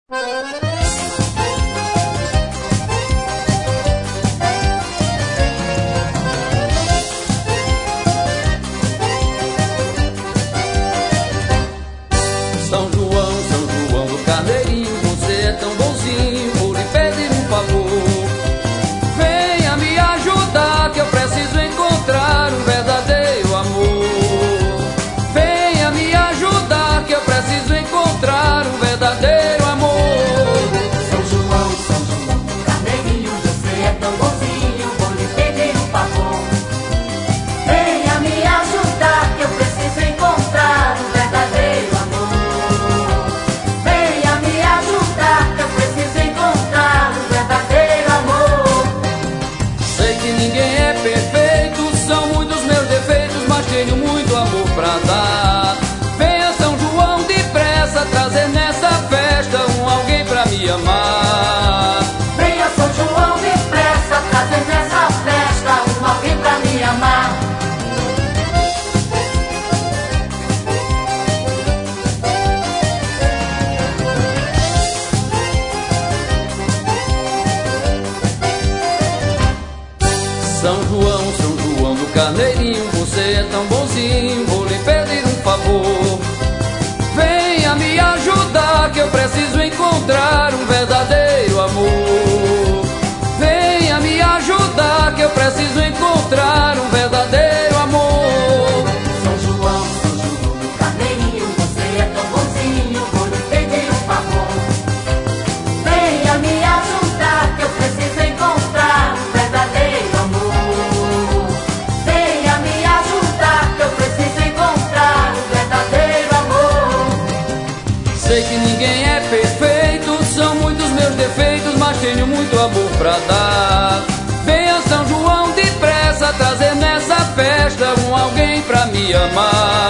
São João do Carneirinho, você é tão bonzinho, vou lhe pedir um favor. Venha me ajudar que eu preciso encontrar um verdadeiro amor. Venha me ajudar que eu preciso encontrar um verdadeiro amor. São João do Carneirinho, você é tão bonzinho, vou lhe pedir um favor. Venha me ajudar que eu preciso encontrar um verdadeiro amor. Venha me ajudar que eu preciso encontrar um verdadeiro amor. Sei que ninguém é perfeito, são muitos meus defeitos, mas tenho muito amor pra dar. Venha São João depressa, trazer nessa festa um alguém pra me amar. Venha São João depressa, trazer nessa festa um alguém pra me amar. São João do Carneirinho, você é tão bonzinho, vou lhe pedir um favor. Venha me ajudar que eu preciso encontrar um verdadeiro amor. Venha me ajudar que eu preciso encontrar um verdadeiro amor. São João do Carneirinho, você é tão bonzinho, vou lhe pedir um favor. Venha me ajudar que eu preciso encontrar um verdadeiro amor. Venha me ajudar que eu preciso encontrar um verdadeiro amor. Sei que ninguém é perfeito, são muitos meus defeitos, mas tenho muito amor pra dar. Venha São João depressa, trazer nessa festa um alguém pra me amar.